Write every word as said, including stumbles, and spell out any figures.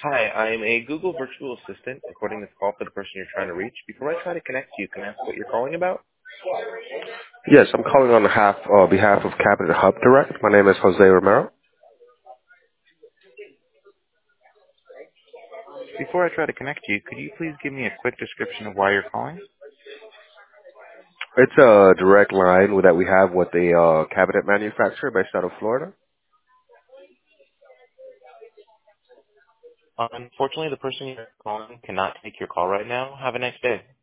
Hi, I'm a Google virtual assistant recording this call for the person you're trying to reach. Before I try to connect you, can I ask what you're calling about? Yes, I'm calling on behalf, uh, behalf of Cabinet Hub Direct. My name is Jose Romero. Before I try to connect you, could you please give me a quick description of why you're calling? It's a direct line that we have with a uh, cabinet manufacturer based out of Florida. Unfortunately, the person you're calling cannot take your call right now. Have a nice day.